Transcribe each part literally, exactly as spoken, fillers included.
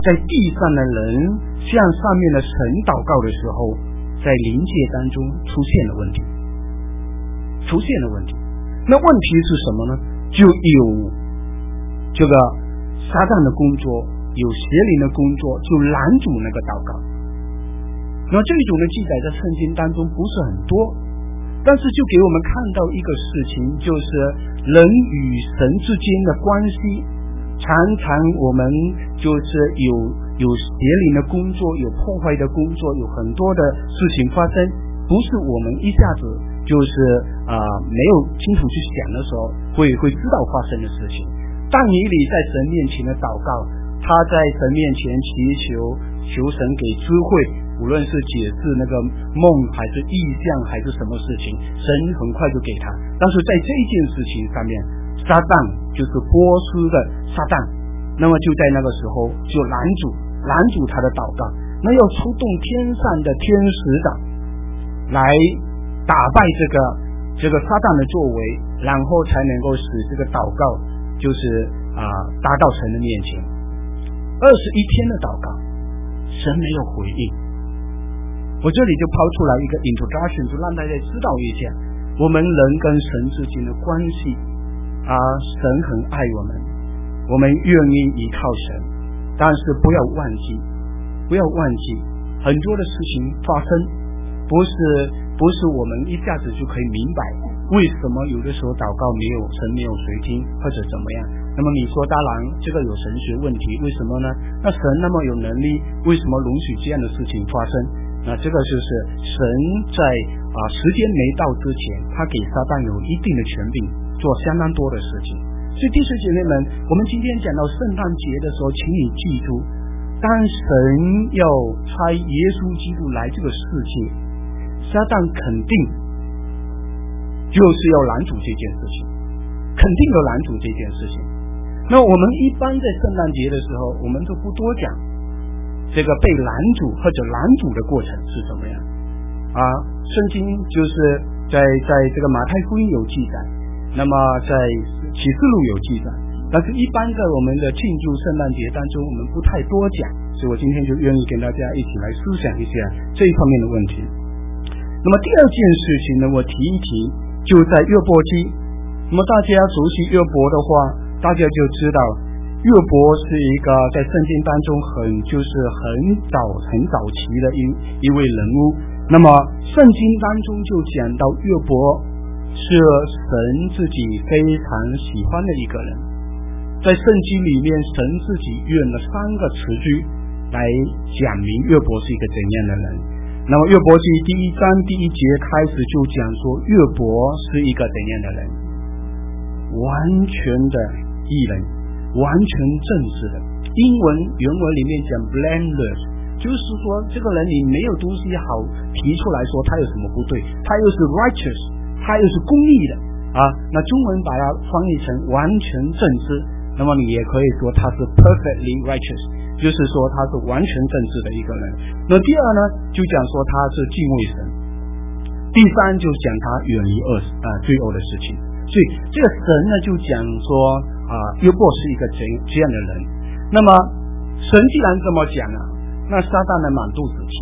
在地上的人向上面的神祷告的时候，在灵界当中出现了问题，出现了问题。那问题是什么呢？就有这个撒旦的工作，有邪灵的工作，就拦阻那个祷告。那这种的记载在圣经当中不是很多，但是就给我们看到一个事情，就是人与神之间的关系，常常我们就是有有邪灵的工作，有破坏的工作，有很多的事情发生，不是我们一下子就是啊、呃、没有清楚去想的时候会会知道发生的事情。但以理在神面前的祷告，他在神面前祈求求神给智慧，无论是解释那个梦还是意象还是什么事情，神很快就给他。但是在这一件事情上面，撒旦就是波斯的撒旦，那么就在那个时候就拦阻拦阻他的祷告，那要出动天上的天使长来打败这个这个撒旦的作为，然后才能够使这个祷告就是啊、呃、达到神的面前。二十一天的祷告，神没有回应。我这里就抛出来一个 introduction， 就让大家知道一下我们人跟神之间的关系啊，神很爱我们，我们愿意依靠神，但是不要忘记，不要忘记很多的事情发生，不是不是我们一下子就可以明白为什么有的时候祷告没有神没有垂听或者怎么样。那么你说当然这个有神学问题，为什么呢？那神那么有能力，为什么容许这样的事情发生？那这个就是神在啊时间没到之前，他给撒旦有一定的权柄做相当多的事情。所以弟兄姐妹们，我们今天讲到圣诞节的时候，请你记住，当神要差耶稣基督来这个世界，撒旦肯定就是要拦阻这件事情，肯定要拦阻这件事情。那我们一般在圣诞节的时候，我们都不多讲这个被拦阻或者拦阻的过程是怎么样啊？圣经就是在在这个马太福音有记载，那么在启示录有记载，但是一般在我们的庆祝圣诞节当中，我们不太多讲，所以我今天就愿意跟大家一起来思想一下这一方面的问题。那么第二件事情呢，我提一提，就在约伯记。那么大家熟悉约伯的话，大家就知道约伯是一个在圣经当中很就是很早很早期的一一位人物。那么圣经当中就讲到约伯是神自己非常喜欢的一个人，在圣经里面神自己用了三个词句来讲明约伯是一个怎样的人。那么约伯记第一章第一节开始就讲说约伯是一个怎样的人，完全的义人，完全正直的。英文原文里面讲 blameless， 就是说这个人你没有东西好提出来说他有什么不对，他又是 righteous， 他又是公义的啊。那中文把它翻译成完全正直，那么你也可以说他是 perfectly righteous， 就是说他是完全正直的一个人。那第二呢，就讲说他是敬畏神。第三就讲他远离恶啊罪恶的事情。所以这个神呢就讲说啊约伯是一个这这样的人。那么神既然这么讲了，那撒旦呢满肚子气。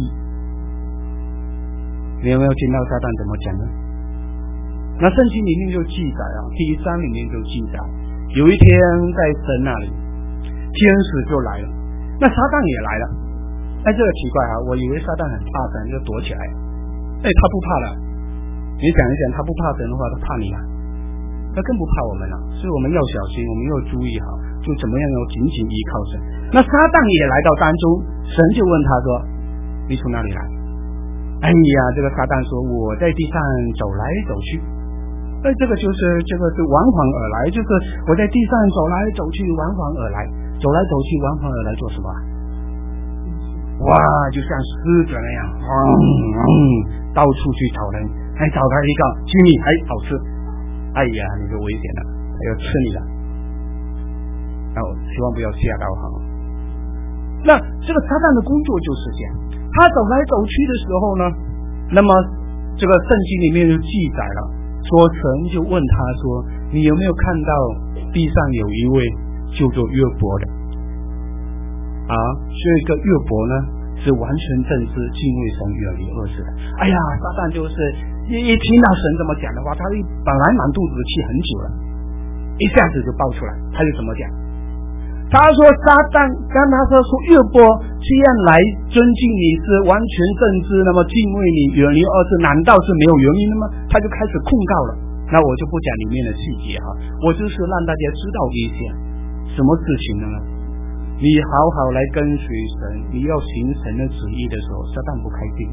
你有没有听到撒旦怎么讲呢？那圣经里面就记载啊，第一章里面就记载，有一天在神那里，天使就来了，那撒旦也来了。哎，这个奇怪啊，我以为撒旦很怕神就躲起来，哎，他不怕了。你想一想，他不怕神的话，他怕你啊？他更不怕我们了。所以我们要小心，我们要注意好，就怎么样要紧紧依靠神。那撒旦也来到当中，神就问他说：“你从哪里来？”哎呀，这个撒旦说：“我在地上走来走去。”那这个就是这个是往返而来，就是我在地上走来走去，往返而来，走来走去，往返而来做什么？哇，就像狮子那样，嗯嗯，到处去找人，还找到一个机密，还好吃。哎呀，你就危险了，他要吃你了。然后希望不要吓到哈。那这个撒旦的工作就是这样，他走来走去的时候呢，那么这个圣经里面就记载了，说神就问他说：“你有没有看到地上有一位叫做约伯的？” 啊，这个约伯呢是完全正直、敬畏神、远离恶事的。哎呀，撒旦就是一一听到神这么讲的话，他本来满肚子的气很久了，一下子就爆出来。他就怎么讲？他说撒旦跟他说说约伯这样来尊敬你是完全正直，那么敬畏你、远离恶事，难道是没有原因的吗？他就开始控告了。那我就不讲里面的细节哈，我就是让大家知道一些什么事情呢？你好好来跟随神，你要行神的旨意的时候，撒旦不开心，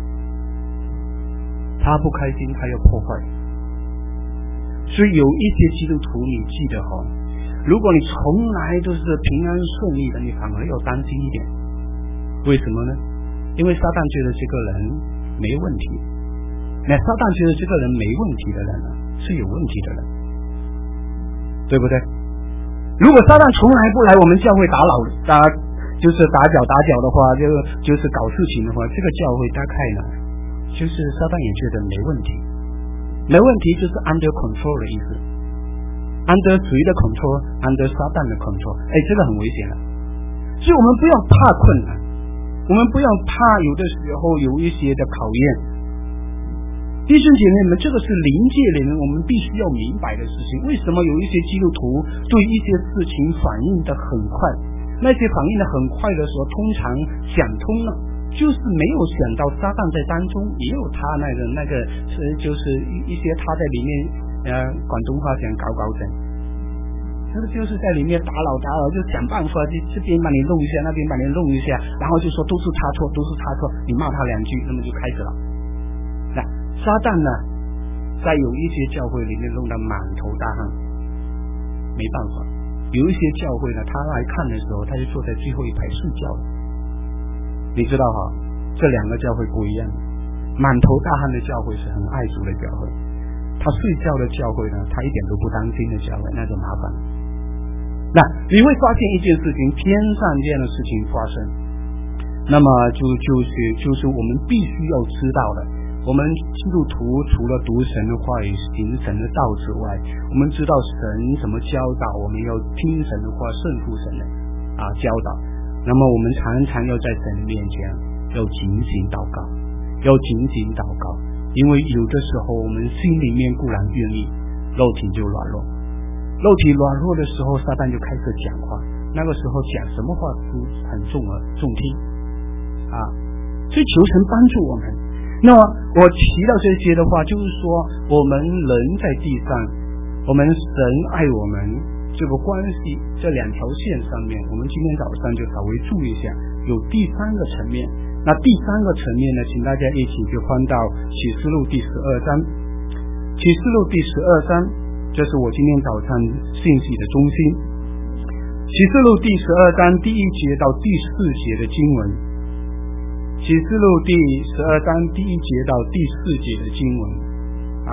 他不开心，他要破坏。所以有一些基督徒，你记得哈，如果你从来都是平安顺利的，你反而要担心一点。为什么呢？因为撒旦觉得这个人没问题，那撒旦觉得这个人没问题的人呢，是有问题的人，对不对？如果撒旦从来不来我们教会打扰打就是打搅打搅的话，就就是搞事情的话，这个教会大概呢，就是撒旦也觉得没问题，没问题就是 under control 的意思。under 谁的 control？under 撒旦的 control。哎，这个很危险了。所以我们不要怕困难，我们不要怕有的时候有一些的考验。弟兄姐妹们，这个是灵界里面我们必须要明白的事情。为什么有一些基督徒对一些事情反应的很快？那些反应的很快的时候，通常想通了，就是没有想到撒旦在当中也有他那个那个是就是一些他在里面呃广东话讲搞搞震，就是就是在里面打扰打扰，就想办法这这边把你弄一下，那边把你弄一下，然后就说都是他错，都是他错，你骂他两句，那么就开始了。那撒旦呢，在有一些教会里面弄得满头大汗，没办法。有一些教会呢，他来看的时候，他就坐在最后一排睡觉了。你知道哈，这两个教会不一样。满头大汗的教会是很爱主的教会，他睡觉的教会呢，他一点都不担心的教会，那就麻烦了。那你会发现一件事情，天上这样的事情发生，那么就就是就是我们必须要知道的。我们基督徒除了读神的话语、行神的道之外，我们知道神怎么教导，我们要听神的话，顺服神的啊教导。那么我们常常要在神的面前要警醒祷告，要警醒祷告，因为有的时候我们心里面固然愿意，肉体就软弱，肉体软弱的时候，撒旦就开始讲话，那个时候讲什么话都很重耳重听啊，所以求神帮助我们。那么我提到这些的话，就是说我们人在地上，我们神爱我们这个关系，这两条线上面，我们今天早上就稍微注意一下，有第三个层面。那第三个层面呢，请大家一起就翻到启示录第十二章。启示录第十二章，这是我今天早上信息的中心。启示录第十二章第一节到第四节的经文。启示录第十二章第一节到第四节的经文啊，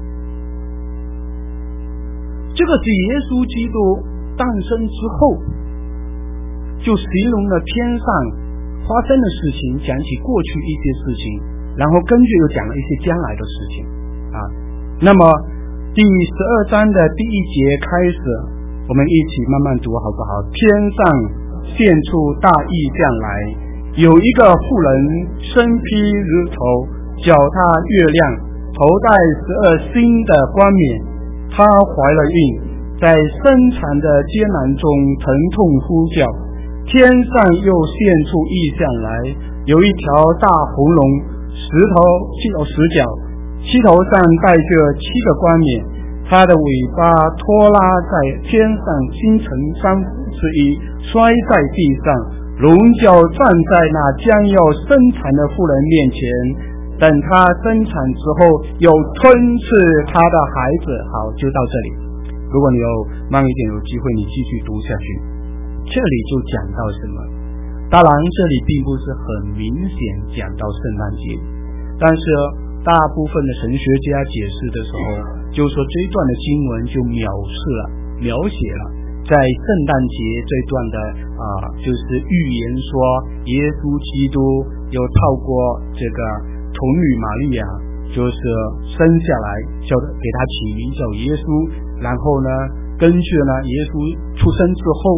这个是耶稣基督诞生之后，就形容了天上发生的事情，讲起过去一些事情，然后跟着又讲了一些将来的事情啊。那么第十二章的第一节开始，我们一起慢慢读好不好？天上现出大异象来，有一个妇人身披日头，脚踏月亮，头戴十二星的冠冕。她怀了孕，在生产的艰难中疼痛呼叫。天上又现出异象来，有一条大红龙，十头七有十角，七头上带着七个冠冕，它的尾巴拖拉在天上，星辰三分之一摔在地上。龙角站在那将要生产的妇人面前，等她生产之后，又吞噬她的孩子。好，就到这里。如果你有慢一点有机会，你继续读下去。这里就讲到什么？当然，这里并不是很明显讲到圣诞节，但是大部分的神学家解释的时候，就说这一段的经文就描述了、描写了。在圣诞节这段的啊、呃，就是预言说，耶稣基督又透过这个童女玛利亚，就是生下来，叫给他起名叫耶稣。然后呢，根据呢耶稣出生之后，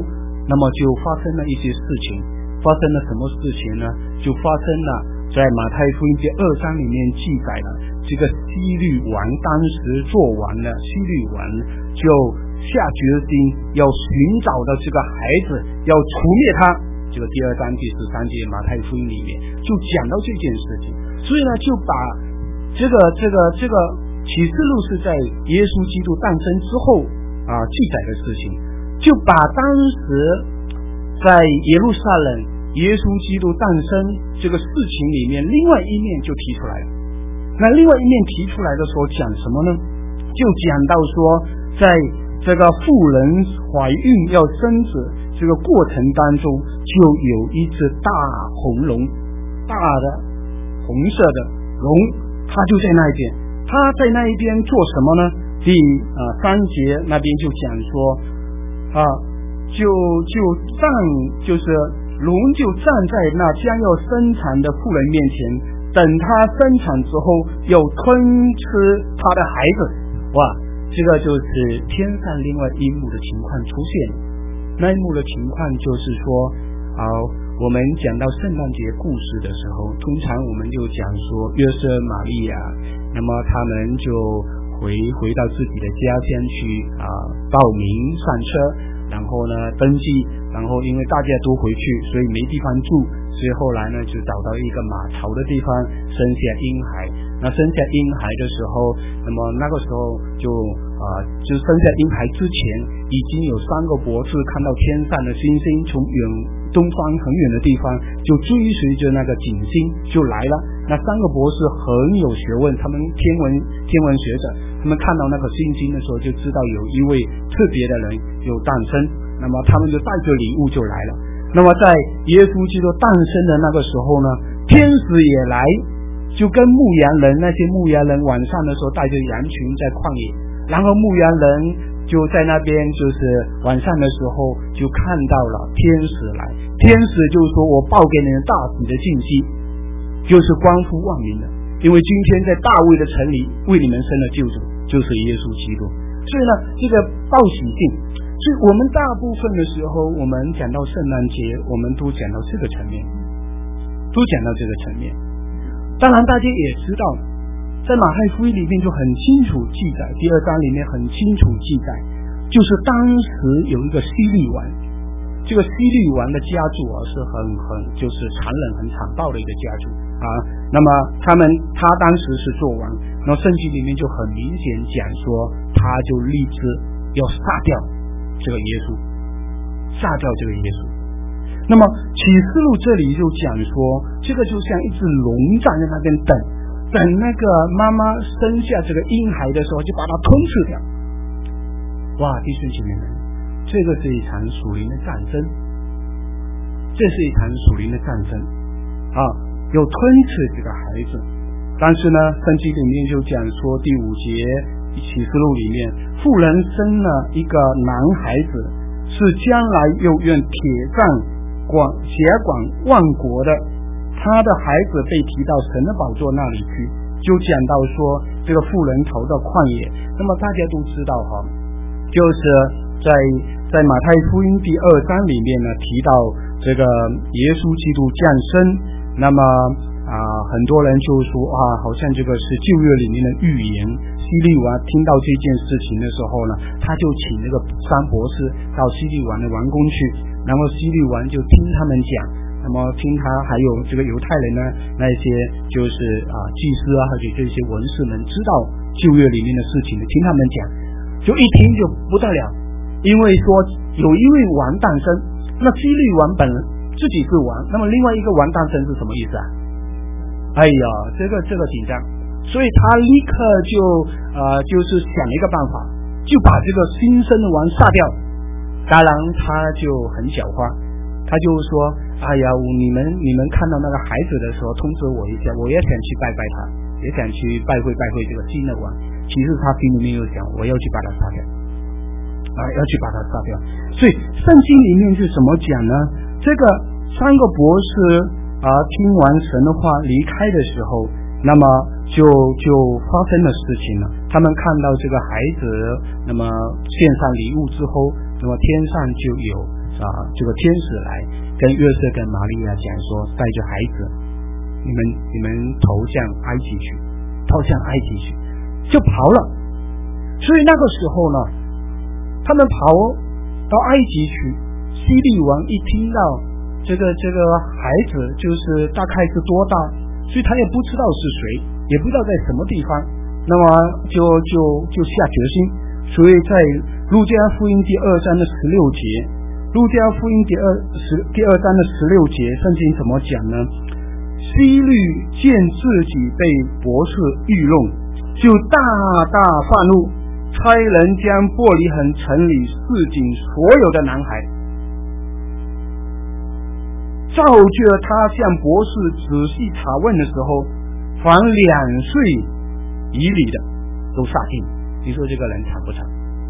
那么就发生了一些事情。发生了什么事情呢？就发生了在马太福音第二章里面记载了，这个希律王当时做完了，希律王就下决心要寻找到这个孩子，要除灭他。这个第二章第十三节马太福音里面就讲到这件事情，所以呢，就把这个这个这个启示录是在耶稣基督诞生之后啊记载的事情，就把当时在耶路撒冷耶稣基督诞生这个事情里面另外一面就提出来了。那另外一面提出来的时候讲什么呢？就讲到说，在这个妇人怀孕要生子这个过程当中，就有一只大红龙，大的红色的龙，它就在那一边。它在那一边做什么呢？第啊三节那边就讲说啊，就就站就是龙就站在那将要生产的妇人面前，等她生产之后要吞吃她的孩子。哇，这个就是天上另外一幕的情况出现。那一幕的情况就是说啊，我们讲到圣诞节故事的时候，通常我们就讲说约瑟玛利亚，那么他们就回回到自己的家乡去啊报名上车，然后呢登记，然后因为大家都回去，所以没地方住，所以后来呢就找到一个马槽的地方生下婴孩。那生下婴孩的时候，那么那个时候就啊、呃，就生下婴孩之前，已经有三个博士看到天上的星星从远东方很远的地方就追随着那个景星就来了。那三个博士很有学问，他们天文天文学者，他们看到那个星星的时候就知道有一位特别的人有诞生，那么他们就带着礼物就来了。那么在耶稣基督诞生的那个时候呢，天使也来，就跟牧羊人，那些牧羊人晚上的时候带着羊群在旷野，然后牧羊人就在那边，就是晚上的时候就看到了天使来，天使就说我报给你们大喜的信息，就是关乎万民的，因为今天在大卫的城里为你们生了救主，就是耶稣基督。所以呢，这个报喜信，所以我们大部分的时候我们讲到圣诞节，我们都讲到这个层面，都讲到这个层面。当然大家也知道，在马太福音里面就很清楚记载，第二章里面很清楚记载，就是当时有一个希律王，这个希律王的家族啊是很很就是残忍很残暴的一个家族啊。那么他们他当时是做王，那圣经里面就很明显讲说，他就立志要杀掉这个耶稣，杀掉这个耶稣。那么启示录这里就讲说，这个就像一只龙站在那边等，等那个妈妈生下这个婴孩的时候，就把它吞噬掉。哇，弟兄姐妹们，这个是一场属灵的战争，这是一场属灵的战争啊，有吞噬这个孩子。但是呢，圣经里面就讲说，第五节启示录里面，妇人生了一个男孩子，是将来又愿铁杖管辖管万国的，他的孩子被提到神的宝座那里去，就讲到说这个妇人逃到旷野。那么大家都知道哈，就是在在马太福音第二章里面呢提到这个耶稣基督降生，那么啊很多人就说啊，好像这个是旧约里面的预言。希律王听到这件事情的时候呢，他就请那个三博士到希律王的王宫去，然后希律王就听他们讲，那么听他还有这个犹太人呢，那些就是啊祭司啊，或者这些文士们知道旧约里面的事情的，听他们讲，就一听就不得了，因为说有一位王诞生，那希律王本自己是王，那么另外一个王诞生是什么意思啊？哎呀，这个这个紧张，所以他立刻就呃就是想一个办法，就把这个新生的王杀掉。当然他就很狡猾，他就说，哎呀，你们你们看到那个孩子的时候通知我一下，我也想去拜拜他，也想去拜会拜会这个新的王。其实他心里面又想，我要去把他杀掉啊，要去把他杀掉。所以圣经里面是怎么讲呢？这个三个博士啊听完神的话离开的时候，那么就就发生了事情了。他们看到这个孩子，那么献上礼物之后，那么天上就有啊，这个天使来跟约瑟跟玛利亚讲说，带着孩子，你们你们投向埃及去，投向埃及去，就跑了。所以那个时候呢，他们跑到埃及去，希律王一听到这个这个孩子就是大概是多大，所以他也不知道是谁，也不知道在什么地方，那么就就就下决心。所以在路加福音第二章的十六节，路加福音第二十第二章的十六节，圣经怎么讲呢？希律见自己被博士愚弄，就大大发怒，差人将伯利恒城里市井所有的男孩，照着他向博士仔细查问的时候，凡两岁以里的都杀尽。你说这个人惨不惨？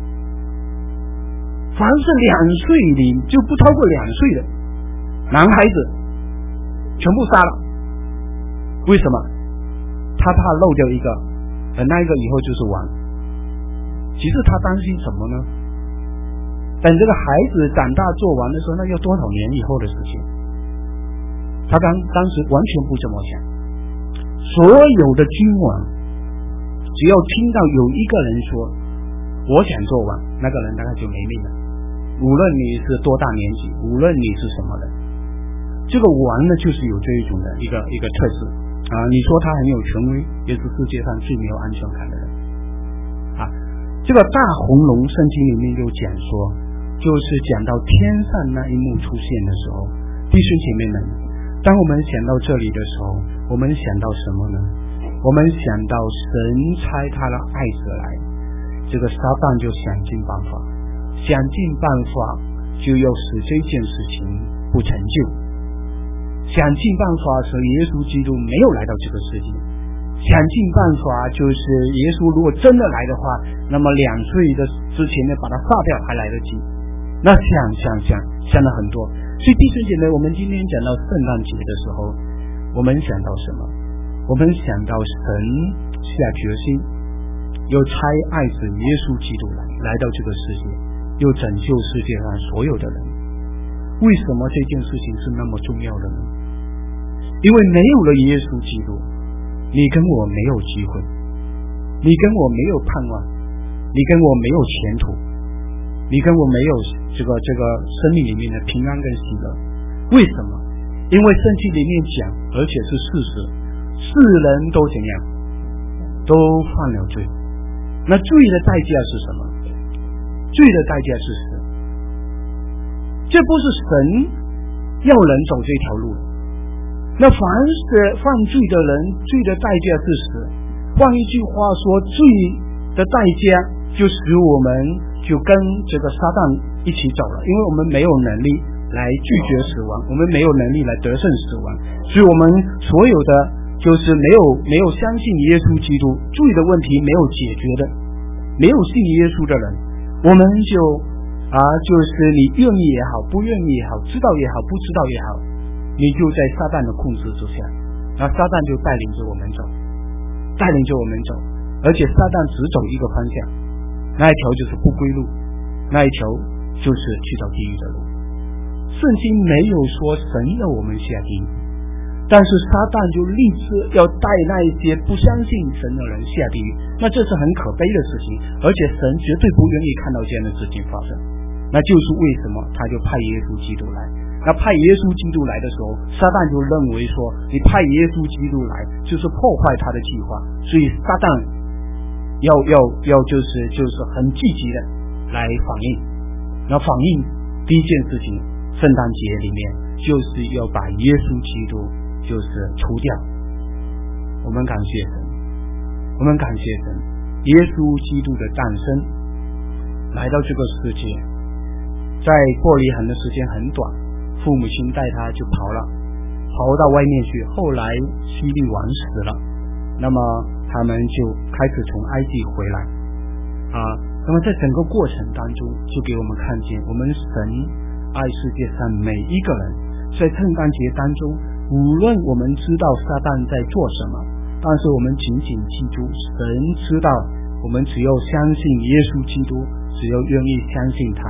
凡是两岁里就不超过两岁的男孩子全部杀了。为什么？他怕漏掉一个，而那一个以后就是王。其实他担心什么呢？等这个孩子长大做王的时候，那要多少年以后的事情？他当当时完全不这么想。所有的君王只要听到有一个人说我想做王，那个人大概就没命了。无论你是多大年纪，无论你是什么人，这个王呢就是有这一种的一个一个特质啊。你说他很有权威，也是世界上最没有安全感的人啊。这个大红龙圣经里面就讲说，就是讲到天上那一幕出现的时候，弟兄姐妹们，当我们想到这里的时候，我们想到什么呢？我们想到神差他的爱子来，这个撒旦就想尽办法，想尽办法就要使这件事情不成就，想尽办法使耶稣基督没有来到这个世界，想尽办法就是耶稣如果真的来的话，那么两岁的之前呢把他杀掉还来得及。那想想想想了很多。所以弟兄姐妹，我们今天讲到圣诞节的时候，我们想到什么？我们想到神下决心又差爱子耶稣基督来来到这个世界，又拯救世界上所有的人。为什么这件事情是那么重要的呢？因为没有了耶稣基督，你跟我没有机会，你跟我没有盼望，你跟我没有前途，你跟我没有这个这个生命里面的平安跟喜乐。为什么？因为圣经里面讲，而且是事实，世人都怎样，都犯了罪。那罪的代价是什么？罪的代价是死。这不是神要人走这条路。那凡是犯罪的人，罪的代价是死。换一句话说，罪的代价就使我们就跟这个撒旦一起走了，因为我们没有能力来拒绝死亡，我们没有能力来得胜死亡，所以我们所有的就是没有没有相信耶稣基督，罪的问题没有解决的，没有信耶稣的人，我们就啊就是你愿意也好，不愿意也好，知道也好，不知道也好，你就在撒旦的控制之下，那撒旦就带领着我们走，带领着我们走，而且撒旦只走一个方向，那一条就是不归路，那一条就是去找地狱的路。圣经没有说神要我们下地狱，但是撒旦就立志要带那一些不相信神的人下地狱，那这是很可悲的事情，而且神绝对不愿意看到这样的事情发生。那就是为什么他就派耶稣基督来。那派耶稣基督来的时候，撒旦就认为说你派耶稣基督来就是破坏他的计划，所以撒旦要要要就是就是很积极的来反应。那反应第一件事情，圣诞节里面就是要把耶稣基督就是除掉。我们感谢神，我们感谢神，耶稣基督的诞生来到这个世界，在伯利恒的时间很短，父母亲带他就跑了，跑到外面去。后来希律王死了，那么他们就开始从埃及回来啊。那么在整个过程当中，就给我们看见，我们神爱世界上每一个人。在圣诞节当中，无论我们知道撒旦在做什么，但是我们紧紧记住，神知道，我们只要相信耶稣基督，只要愿意相信他，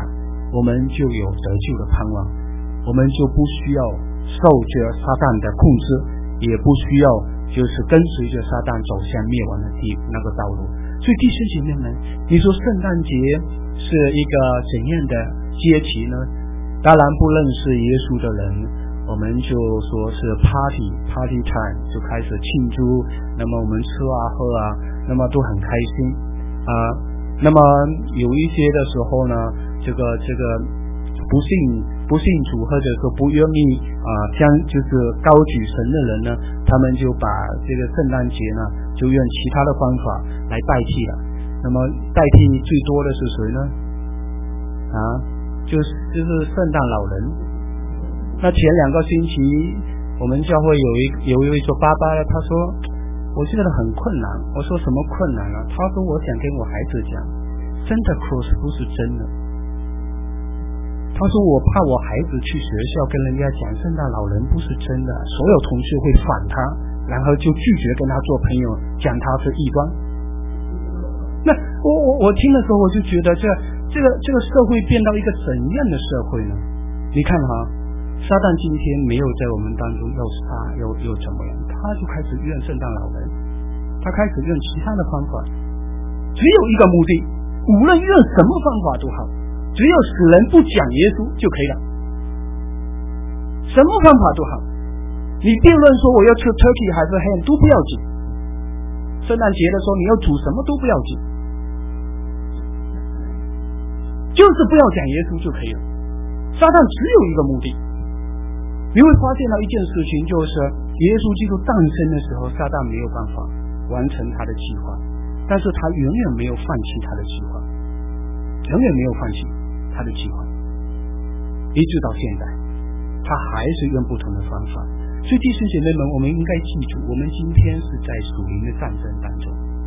我们就有得救的盼望，我们就不需要受着撒旦的控制，也不需要就是跟随着撒旦走向灭亡的地那个道路。所以弟兄姐妹们，你说圣诞节是一个怎样的节期呢？当然不认识耶稣的人，我们就说是 party party time， 就开始庆祝，那么我们吃啊喝啊，那么都很开心啊。那么有一些的时候呢，这个这个不信不信主或者说不愿意啊将就是高举神的人呢，他们就把这个圣诞节呢就用其他的方法来代替了。那么代替最多的是谁呢？啊，就是就是圣诞老人。那前两个星期我们教会有一有一位做爸爸的，他说我觉得很困难。我说什么困难呢？他说我想跟我孩子讲Santa Claus 不是真的。他说我怕我孩子去学校跟人家讲圣诞老人不是真的，所有同学会反他，然后就拒绝跟他做朋友，讲他是异端。那我我我听的时候我就觉得这这个这个社会变到一个怎样的社会呢？你看哈，撒旦今天没有在我们当中又杀又又怎么样，他就开始怨圣诞老人，他开始用其他的方法，只有一个目的，无论用什么方法都好，只要使人不讲耶稣就可以了，什么方法都好。你辩论说我要吃 turkey 还是 ham 都不要紧，圣诞节的时候你要煮什么都不要紧，就是不要讲耶稣就可以了。撒旦只有一个目的，你会发现到一件事情，就是耶稣基督诞生的时候，撒旦没有办法完成他的计划，但是他永远没有放弃他的计划，永远没有放弃他的计划，一直到现在他还是用不同的方法。所以弟兄姐妹们，我们应该记住，我们今天是在属灵的战争当中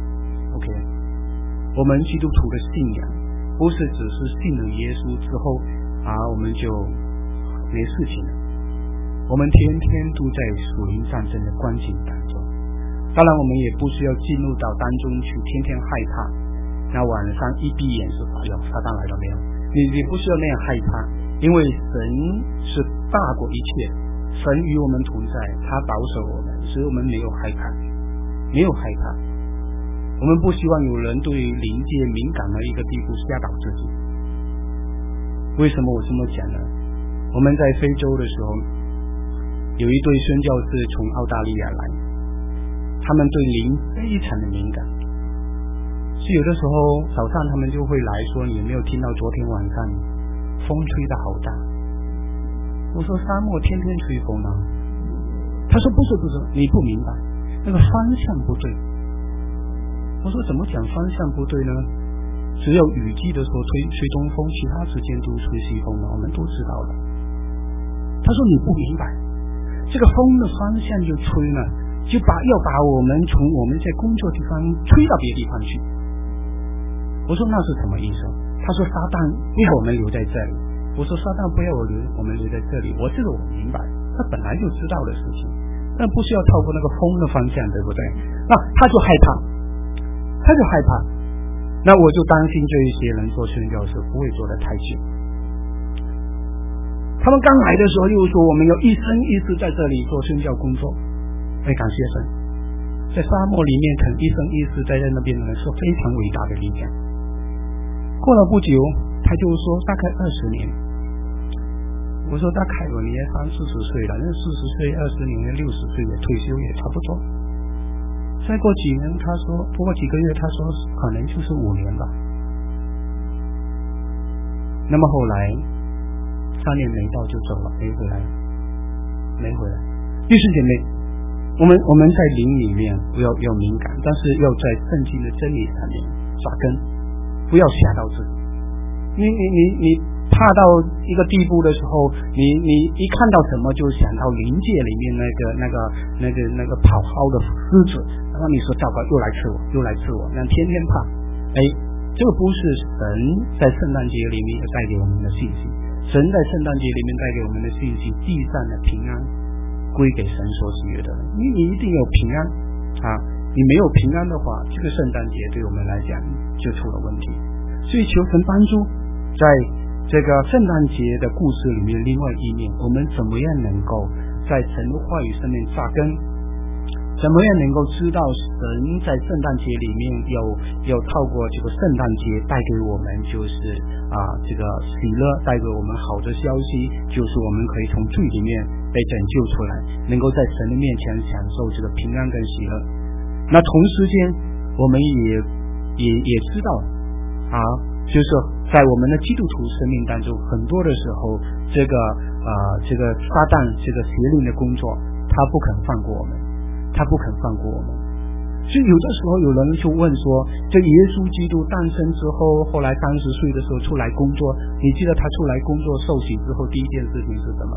OK， 我们基督徒的信仰不是只是信了耶稣之后啊，我们就没事情了，我们天天都在属灵战争的关键当中。当然我们也不需要进入到当中去天天害怕，那晚上一闭眼说哎呦撒旦来了没有，你你不需要那样害怕，因为神是大过一切，神与我们同在，他保守我们，所以我们没有害怕，没有害怕。我们不希望有人对灵界敏感的一个地步吓倒自己。为什么我这么讲呢？我们在非洲的时候，有一对宣教士从澳大利亚来，他们对灵非常的敏感，是有的时候早上他们就会来说，你有没有听到昨天晚上风吹得好大？我说沙漠天天吹风啊。他说不是不是，你不明白，那个方向不对。我说怎么讲方向不对呢？只有雨季的时候吹吹东风，其他时间都吹西风了，我们都知道了。他说你不明白，这个风的方向就吹了，就把要把我们从我们在工作地方吹到别的地方去。我说那是什么意思？他说撒旦不要我们留在这里。我说撒旦不要我留我们留在这里，我这个我明白，他本来就知道的事情，但不需要透过那个风的方向，对不对？那他就害怕，他就害怕。那我就担心这一些人做宣教士不会做得太久。他们刚来的时候就说我们要一生一世在这里做宣教工作，哎，感谢神，在沙漠里面肯一生一世在那边的人是非常伟大的力量。过了不久他就说大概二十年，我说大概我你也三四十岁了，那四十岁二十年六十岁也退休也差不多。再过几年他说不过几个月他说可能就是五年吧。那么后来三年没到就走了，没回来没回来。弟兄姐妹，我们我们在灵里面不要要敏感，但是要在圣经的真理上面扎根，不要吓到自己。你你你你怕到一个地步的时候，你你一看到什么就想到灵界里面那个那个那个那个跑蒿的狮子，然后你说糟糕又来吃我又来吃我，那天天怕。哎，这个不是神在圣诞节里面带给我们的信息，神在圣诞节里面带给我们的信息，地上的平安归给神所喜悦的人。你你一定有平安啊，你没有平安的话，这个圣诞节对我们来讲就出了问题。所以求神帮助，在这个圣诞节的故事里面另外一面，我们怎么样能够在神的话语上面扎根，怎么样能够知道神在圣诞节里面有有透过这个圣诞节带给我们就是啊这个喜乐，带给我们好的消息，就是我们可以从罪里面被拯救出来，能够在神的面前享受这个平安跟喜乐。那同时间我们也也也知道啊就是在我们的基督徒生命当中，很多的时候这个呃这个撒旦这个邪灵的工作，他不肯放过我们，他不肯放过我们。所以有的时候有人就问说，这耶稣基督诞生之后，后来三十岁的时候出来工作，你记得他出来工作受洗之后第一件事情是什么？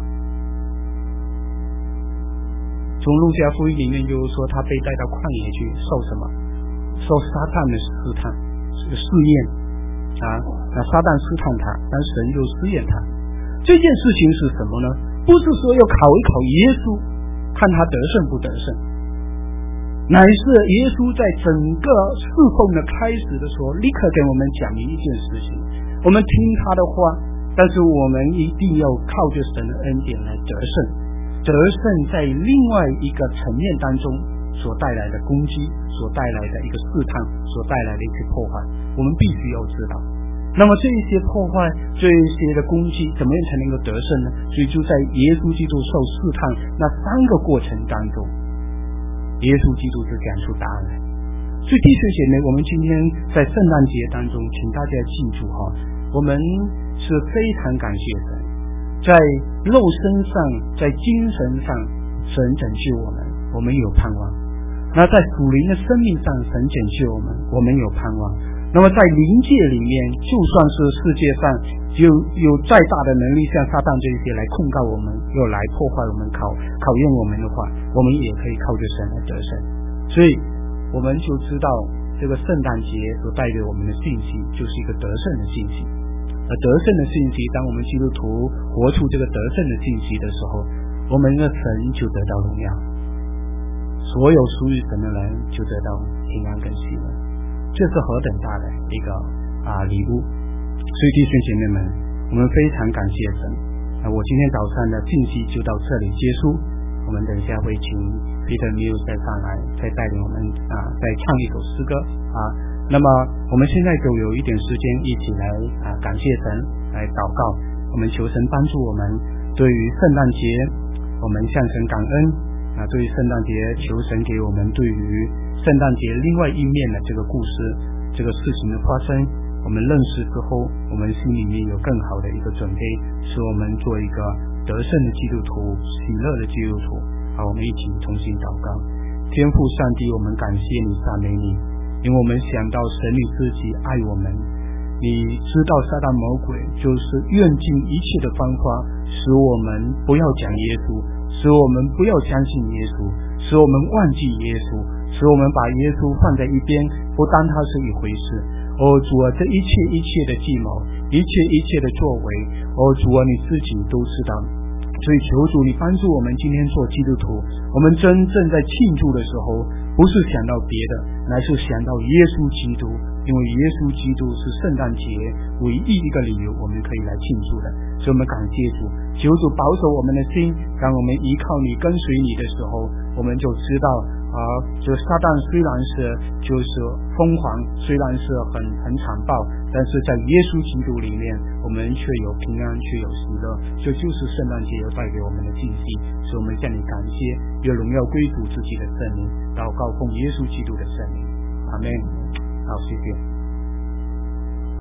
从路加福音里面就是说，他被带到旷野去受什么？受撒旦的试探，这个试验啊，那撒旦试探他，但神就试验他。这件事情是什么呢？不是说要考一考耶稣，看他得胜不得胜，乃是耶稣在整个侍奉的开始的时候，立刻给我们讲明一件事情：我们听他的话，但是我们一定要靠着神的恩典来得胜。得胜在另外一个层面当中所带来的攻击，所带来的一个试探，所带来的一些破坏，我们必须要知道。那么这一些破坏，这一些的攻击，怎么样才能够得胜呢？所以就在耶稣基督受试探那三个过程当中，耶稣基督就讲出答案来。所以弟兄姐妹，我们今天在圣诞节当中，请大家记住哈，我们是非常感谢神，在肉身上，在精神上，神拯救我们，我们有盼望。那在属灵的生命上，神拯救我们，我们有盼望。那么在灵界里面，就算是世界上有有再大的能力，像撒旦这一些来控告我们，又来破坏我们，考考验我们的话，我们也可以靠着神来得胜。所以我们就知道，这个圣诞节所带给我们的信息，就是一个得胜的信息。而得胜的信息，当我们基督徒活出这个得胜的信息的时候，我们的神就得到荣耀，所有属于神的人就得到平安跟喜乐，这是何等大的一个啊礼物！所以弟兄姐妹们，我们非常感谢神。那我今天早上的信息就到这里结束，我们等一下会请 Peter Mills 再上来，再带领我们啊再唱一首诗歌啊。那么我们现在就有一点时间一起来啊感谢神，来祷告，我们求神帮助我们，对于圣诞节我们向神感恩啊，对于圣诞节求神给我们对于圣诞节另外一面的这个故事，这个事情的发生，我们认识之后，我们心里面有更好的一个准备，使我们做一个得胜的基督徒，喜乐的基督徒。好，我们一起同心祷告。天父上帝，我们感谢你，赞美你，因为我们想到神你自己爱我们，你知道撒旦魔鬼就是用尽一切的方法，使我们不要讲耶稣，使我们不要相信耶稣，使我们忘记耶稣，使我们把耶稣放在一边，不当他是一回事。哦主啊，这一切一切的计谋，一切一切的作为，哦主啊，你自己都知道。所以求主你帮助我们今天做基督徒，我们真正在庆祝的时候，不是想到别的，乃是想到耶稣基督，因为耶稣基督是圣诞节唯一一个理由我们可以来庆祝的。所以我们感谢主，求主保守我们的心，当我们依靠你跟随你的时候，我们就知道啊，这撒旦虽然是就是疯狂，虽然是很很残暴，但是在耶稣基督里面，我们却有平安，却有喜乐。这就是圣诞节要带给我们的信息。所以我们向你感谢，愿荣耀归主自己的圣名，祷告奉耶稣基督的圣名，阿们。好，谢谢。